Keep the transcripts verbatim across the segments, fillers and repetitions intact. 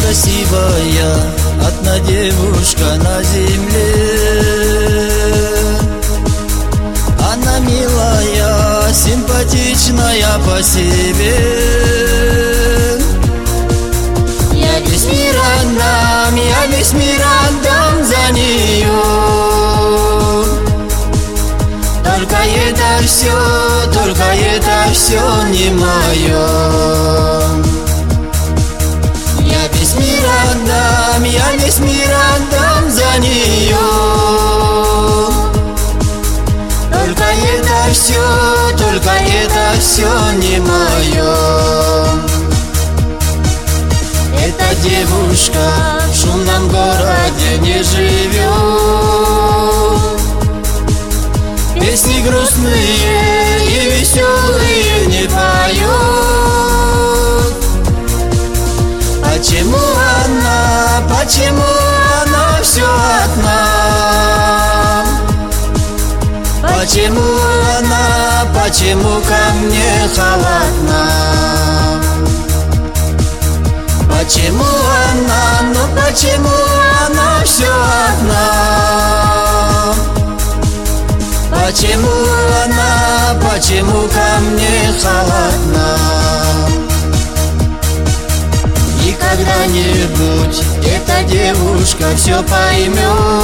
красивая, одна девушка на земле. Она милая, симпатичная по себе. Я весь мир отдам, я весь мир отдам за нее. Только это все, только это все не мое. Я весь мир отдам, я весь мир отдам за нее. Только это все, только это все не мое. Эта девушка в шумном городе не живет. Песни грустные и веселые не поет. Почему она, почему она все одна? Почему она, почему ко мне холодна? Почему она, ну почему она все одна? Почему она, почему ко мне холодна? И когда-нибудь эта девушка все поймет,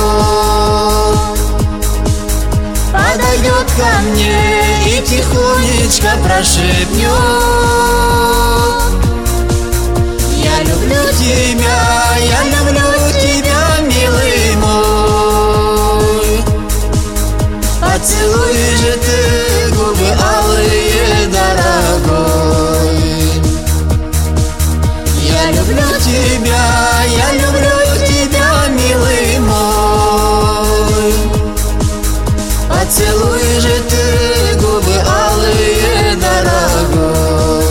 подойдет ко мне и тихонечко прошепнет: я люблю тебя, я люблю тебя, милый мой. Поцелуй же ты губы алые, дорогой. Я люблю тебя, я люблю тебя, милый мой. Поцелуй же ты губы алые, дорогой.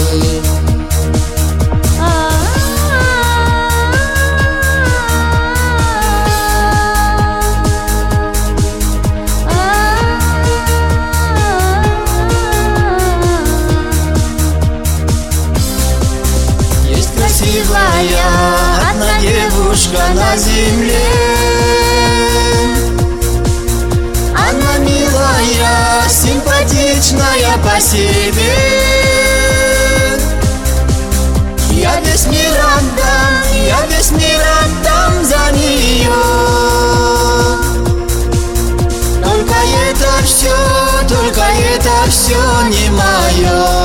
Красивая одна девушка на земле. Она милая, симпатичная по себе. Я весь мир отдам, я весь мир отдам за нее. Только это все, только это все не мое.